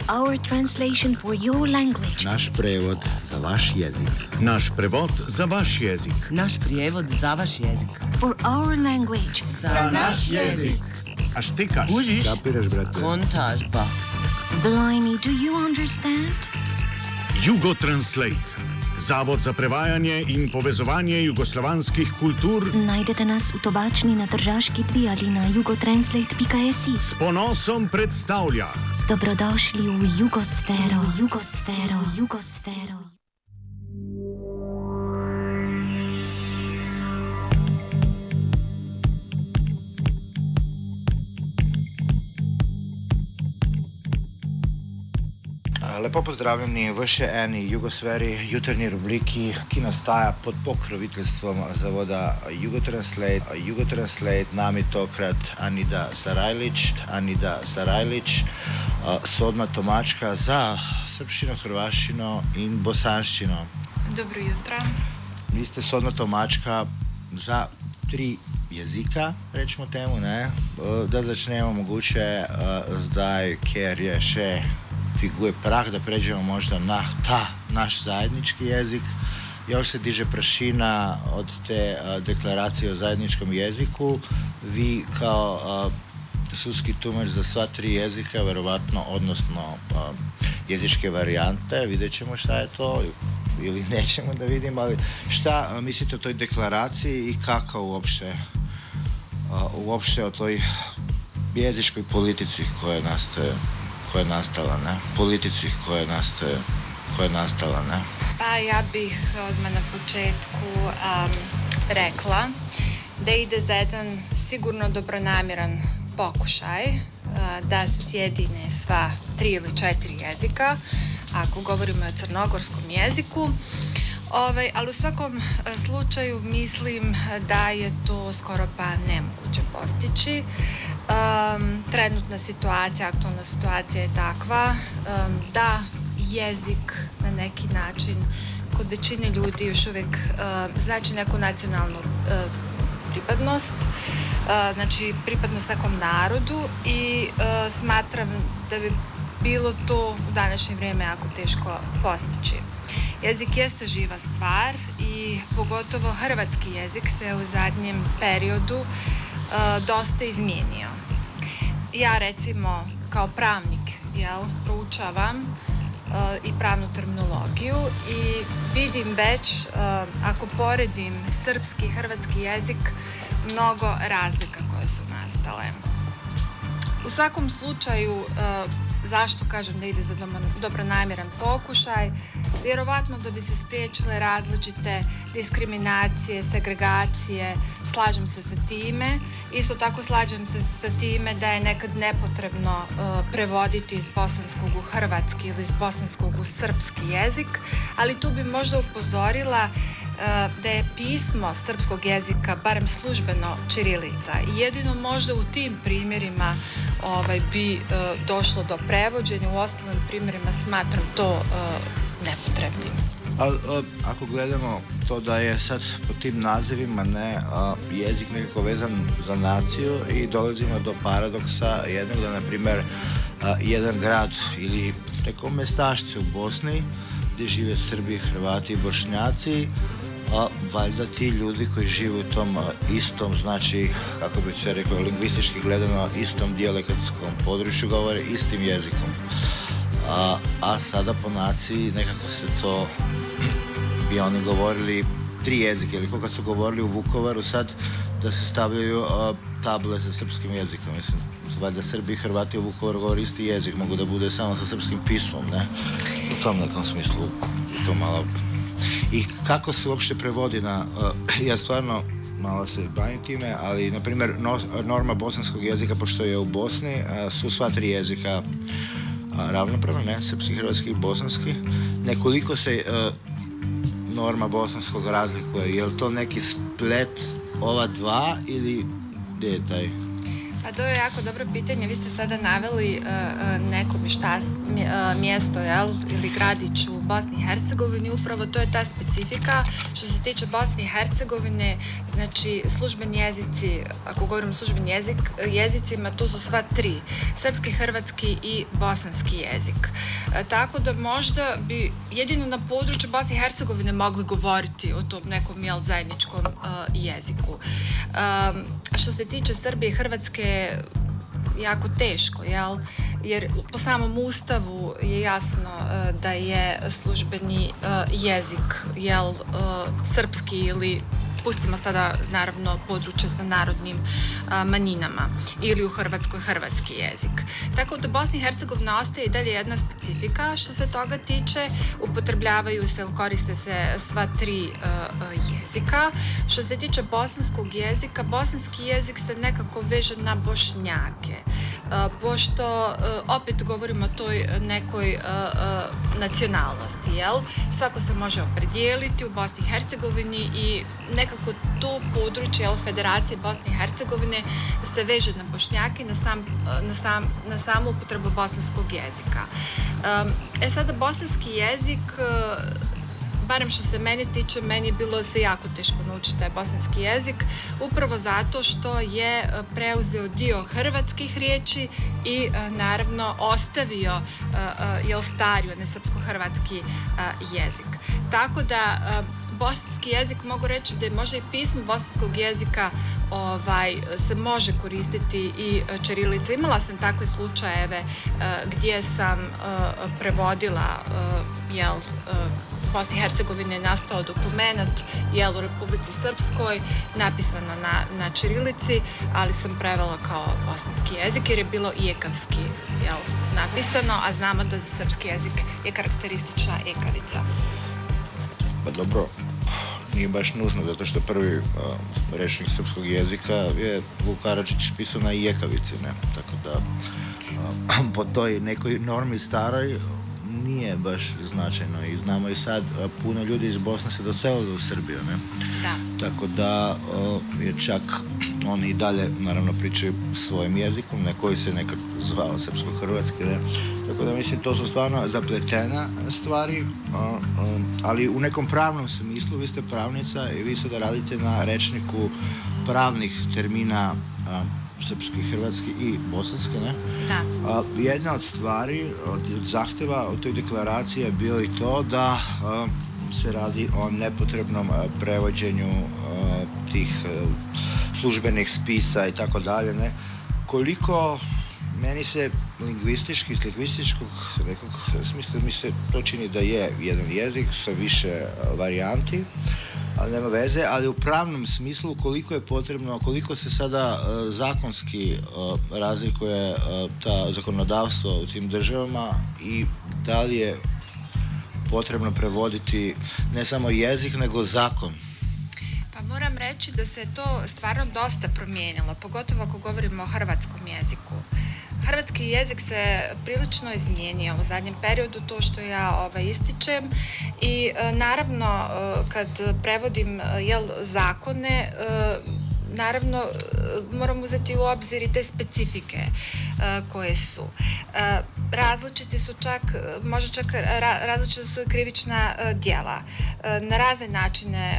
Our translation for your language. Naš prevod za vaš jezik. Naš prevod za vaš jezik. Naš prijevod za vaš jezik. For our language. Za naš jezik. A štikaš? Kužiš? Kapiraš, brate? Kontaž, ba. Blimey, do you understand? Jugo Translate. Zavod za prevajanje in povezovanje jugoslovanskih kultur. Najdete nas v Tobačni na Tržaški 2 ali na jugotranslate.si. S ponosom predstavlja. Dobrodošli v Jugosfero, Jugosfero, Jugosfero. Lepo pozdravljeni v še eni Jugosferi jutrnji rubriki, ki nastaja pod pokroviteljstvom zavoda Jugotranslate. Nami tokrat Anida Sarajlić, sodna tomačka za srpščino, hrvaščino in bosanščino. Dobro jutro. Vi ste sodna tomačka za 3 jezika, rečemo temu, ne? Da začnemo mogoče zdaj, ker je še figuje prah, da pređemo možda na ta naš zajednički jezik. Još se diže prašina od te deklaracije o zajedničkom jeziku. Vi kao sudski tumač za sva 3 jezika, verovatno, odnosno jezičke varijante, vidjet ćemo šta je to ili nećemo da vidimo, ali šta mislite o toj deklaraciji i kako uopšte o toj jezičkoj politici koja je nastala, ne? Politici koja je nastala, ne? Pa ja bih odmah na početku rekla da ide za jedan sigurno dobronamjeran pokušaj da sjedine sva 3 ili 4 jezika, ako govorimo o crnogorskom jeziku. Ali u svakom slučaju mislim da je to skoro pa nemoguće postići. Trenutna situacija, aktualna situacija je takva da jezik na neki način kod većine ljudi još uvijek znači neku nacionalnu pripadnost, znači pripadnost nekom narodu i smatram da bi bilo to u današnje vrijeme jako teško postići. Jezik jeste živa stvar i pogotovo hrvatski jezik se u zadnjem periodu dosta izmijenio. Ja recimo kao pravnik proučavam i pravnu terminologiju i vidim već, ako poredim srpski i hrvatski jezik, mnogo razlika koje su nastale. U svakom slučaju, zašto kažem da ide za dobronamjeran pokušaj? Vjerovatno da bi se spriječile različite diskriminacije, segregacije, slažem se sa time. Isto tako slažem se sa time da je nekad nepotrebno prevoditi iz bosanskog u hrvatski ili iz bosanskog u srpski jezik, ali tu bi možda upozorila da je pismo srpskog jezika barem službeno ćirilica i jedino možda u tim primjerima bi došlo do prevođenja, u ostalim primjerima smatram to nepotrebnim. Ako gledamo to da je sad po tim nazivima jezik nekako vezan za naciju i dolazimo do paradoksa jednog da, na primjer, jedan grad ili neko mestašce u Bosni gdje žive Srbi, Hrvati i Bošnjaci, valjda ti ljudi koji žive u tom istom, znači, kako bi se rekao, lingvistički gledano, istom dijalektskom području govore istim jezikom. A sada po naciji nekako se to bi oni govorili 3 jezike, ili koliko su govorili u Vukovaru sad da se stavljaju table sa srpskim jezikom. Mislim, valjda Srbi i Hrvati u Vukovaru govori isti jezik, mogu da bude samo sa srpskim pismom, ne? U tom nekom smislu to malo. I kako se uopšte prevodi na, ja stvarno malo se bavim time, ali na primjer norma bosanskog jezika, pošto je u Bosni, su sva 3 jezika ravnopravno, ne, srpski, hrvatski i bosanski. Nekoliko se norma bosanskog razlikuje, je li to neki splet ova dva ili gdje je taj? Pa to je jako dobro pitanje. Vi ste sada naveli neko mjesto, ili gradić u Bosni i Hercegovini. Upravo to je ta specifika. Što se tiče Bosne i Hercegovine, znači službeni jezici, ako govorimo o službenim jezicima, to su sva tri: srpski, hrvatski i bosanski jezik. Tako da možda bi jedino na području Bosne i Hercegovine mogli govoriti o tom nekom zajedničkom jeziku. Što se tiče Srbije i Hrvatske, jako teško, jer po samom Ustavu je jasno da je službeni jezik srpski ili pustimo sada naravno područje sa narodnim manjinama ili u Hrvatskoj hrvatski jezik. Tako da Bosna i Hercegovina ostaje i dalje jedna specifika što se toga tiče. Upotrebljavaju se ili koriste se sva tri jezika. Što se tiče bosanskog jezika, bosanski jezik se nekako veže na Bošnjake. Pošto opet govorimo o toj nekoj nacionalnosti, svako se može opredijeliti u Bosni i Hercegovini i nekako to područje Federacije Bosne i Hercegovine se veže na Bošnjake, na samu upotrebu bosanskog jezika. Sada bosanski jezik, barem što se mene tiče, meni je bilo se jako teško naučiti taj bosanski jezik, upravo zato što je preuzeo dio hrvatskih riječi i naravno ostavio stari, ne srpsko-hrvatski jezik. Tako da bosanski jezik, mogu reći da je možda i pismo bosanskog jezika se može koristiti i ćirilica. Imala sam takve slučajeve gdje sam prevodila Bosni i Hercegovine je nastao dokument u Republici Srpskoj napisano na ćirilici, ali sam prevela kao bosanski jezik jer je bilo ijekavski napisano, a znamo da za srpski jezik je karakteristična ekavica. Pa dobro, nije baš nužno, zato što prvi rečnik srpskog jezika je Vuk Karadžić pisao na ijekavici, ne? Tako da po toj nekoj normi staroj nije baš značajno i znamo i sad puno ljudi iz Bosne se doselilo u Srbiju, ne? Da. Tako da je čak oni i dalje naravno pričaju svojim jezikom, ne, koji se nekad zvao srpsko-hrvatski, ne? Tako da mislim to su stvarno zapletena stvari, ali u nekom pravnom smislu vi ste pravnica i vi sada radite na rečniku pravnih termina srpski, hrvatski i bosanski, ne? Da. Jedna od stvari, od zahtjeva od toj deklaraciji je bio i to da se radi o nepotrebnom prevođenju tih službenih spisa i tako dalje, ne? Koliko meni se lingvistički, iz lingvističkog nekog smisla mi se to čini da je jedan jezik sa više varijanti, ali nema veze, ali u pravnom smislu koliko je potrebno, koliko se sada zakonski razlikuje ta zakonodavstvo u tim državama i da li je potrebno prevoditi ne samo jezik, nego zakon? Pa moram reći da se to stvarno dosta promijenilo, pogotovo ako govorimo o hrvatskom jeziku. Hrvatski jezik se prilično izmijenio u zadnjem periodu, to što ja ističem, i naravno kad prevodim zakone, naravno moram uzeti u obzir i te specifike koje su. Različiti su čak, možda čak različita su i krivična djela. Na razne načine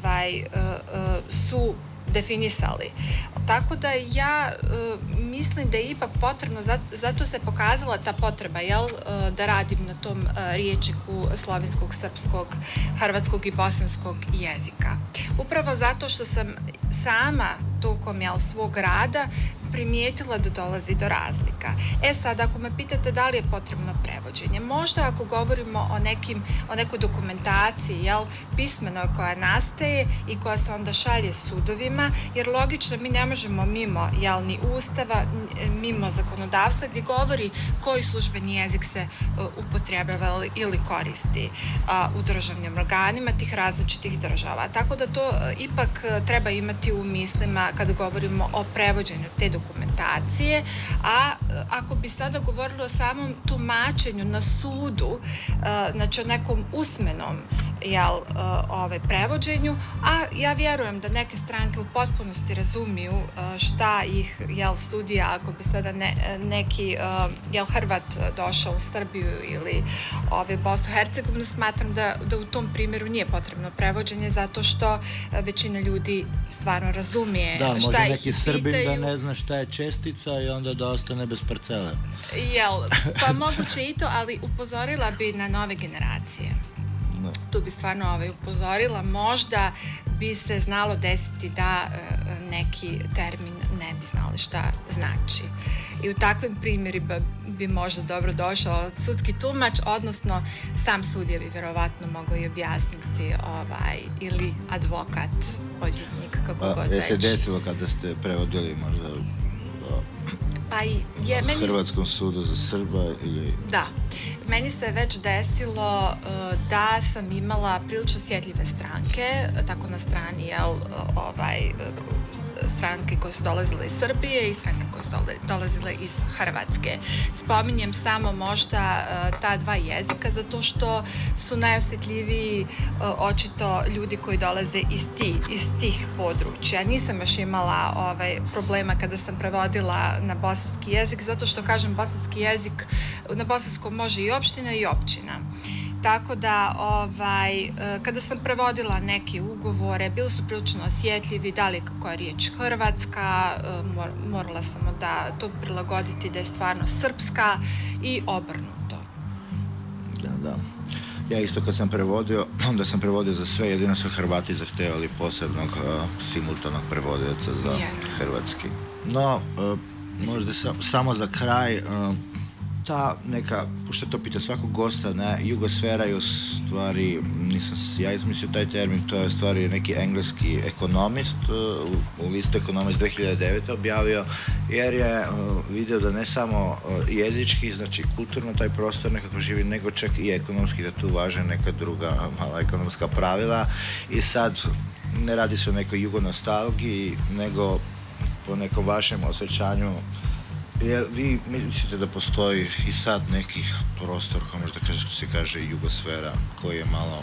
su definisali. Tako da ja mislim da je ipak potrebno, zato se pokazala ta potreba, da radim na tom rječniku slovenskog, srpskog, hrvatskog i bosanskog jezika. Upravo zato što sam sama tokom svog rada primijetila da dolazi do razlika. Sad, ako me pitate da li je potrebno prevođenje, možda ako govorimo o nekoj dokumentaciji, pismenoj koja nastaje i koja se onda šalje sudovima, jer logično mi ne možemo mimo ni Ustava, mimo zakonodavstva gdje govori koji službeni jezik se upotrebljava ili koristi u državnim organima tih različitih država. Tako da to ipak treba imati u mislima kada govorimo o prevođenju te dokumentacije, a ako bi sada govorili o samom tumačenju na sudu, znači o nekom usmenom prevođenju, a ja vjerujem da neke stranke u potpunosti razumiju šta ih sudija, ako bi sada neki Hrvat došao u Srbiju ili Bosnu i Hercegovinu, smatram da u tom primjeru nije potrebno prevođenje, zato što većina ljudi stvarno razumije šta ih pitaju. Da, može neki Srbin da ne zna šta je čestica i onda da ostane bez parcele. Pa moguće i to, ali upozorila bi na nove generacije. Tu bi stvarno upozorila, možda bi se znalo desiti da neki termin ne bi znali šta znači. I u takvim primjerima bi možda dobro došao sudski tumač, odnosno sam sudija bi vjerovatno mogao i objasniti ili advokat, odvjetnik, kako god već. Se desilo kada ste prevodili možda Hrvatskom sudu za Srba ili... Da, meni se već desilo da sam imala prilično osjetljive stranke, tako na strani stranke koje su dolazile iz Srbije i stranke koje su dolazile iz Hrvatske. Spominjem samo možda ta dva jezika zato što su najosjetljiviji očito ljudi koji dolaze iz tih područja. Nisam još imala problema kada sam prevodila na bosanski jezik, zato što kažem bosanski jezik, na bosanskom može i opština i općina. Tako da, kada sam prevodila neke ugovore, bili su prilično osjetljivi, da li kako je riječ hrvatska, morala sam da to prilagoditi da je stvarno srpska i obrnuto. Da. Ja isto kad sam prevodio, onda sam prevodio za sve, jedino su Hrvati zahtevali posebnog simultanog prevodioca za hrvatski. No, možda samo za kraj, ta neka, pošto to pita svakog gosta, jugosfera je u stvari, nisam ja izmislio taj termin, to je u stvari neki engleski ekonomist u listu Ekonomist 2009. objavio, jer je vidio da ne samo jezički, znači kulturno taj prostor nekako živi, nego čak i ekonomski, da tu važe neka druga mala ekonomska pravila i sad ne radi se o nekoj jugonostalgiji, nego po nekom vašem osjećanju. Vi mislite da postoji i sad neki prostor, kao možda se kaže jugosfera, koji je malo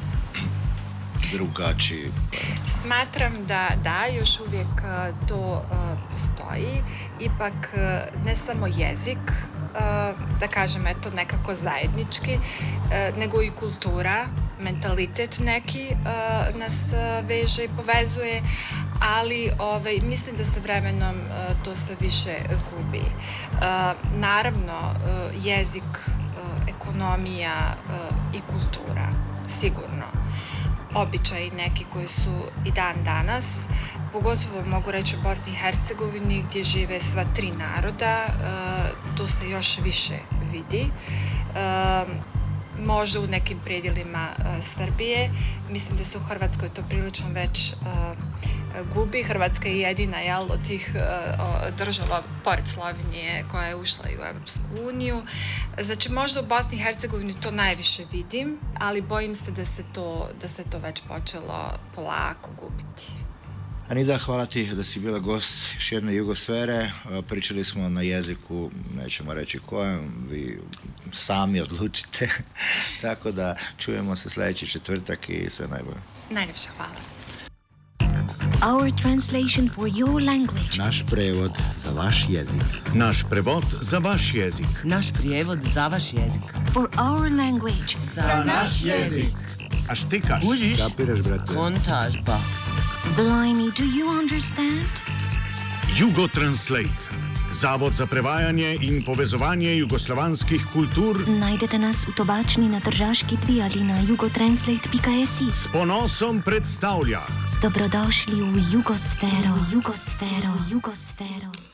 drugačiji? Smatram da još uvijek to postoji, ipak ne samo jezik, da kažem eto nekako zajednički, nego i kultura, mentalitet neki nas veže i povezuje, ali mislim da sa vremenom to se više gubi. Naravno, jezik, ekonomija i kultura, sigurno. Običaji neki koji su i dan danas, pogotovo mogu reći u Bosni i Hercegovini gdje žive sva tri naroda, to se još više vidi. Možda u nekim predjelima Srbije. Mislim da se u Hrvatskoj to prilično već gubi. Hrvatska je jedina od tih država, pored Slovenije, koja je ušla i u Europsku uniju. Znači, možda u Bosni i Hercegovini to najviše vidim, ali bojim se da se to već počelo polako gubiti. Anida, hvala ti da si bila gost još jedne jugosfere. Pričali smo na jeziku, nećemo reći kojem, vi sami odlučite. Tako da čujemo se sljedeći četvrtak i sve najbolje. Najljepša hvala. Our translation for your language. Naš prevod za vaš jezik. Naš prevod za vaš jezik. Naš prijevod za vaš jezik. For our language. Za naš jezik. A štikaš? Kužiš? Kapiraš, brate? Kontaž, ba. Blimey, do you understand? Jugo Translate. Zavod za prevajanje in povezovanje jugoslovanskih kultur. Najdete nas v Tobačni na Tržaški 2 ali na jugotranslate.si. S ponosom predstavlja. Dobrodošli v Jugosfero.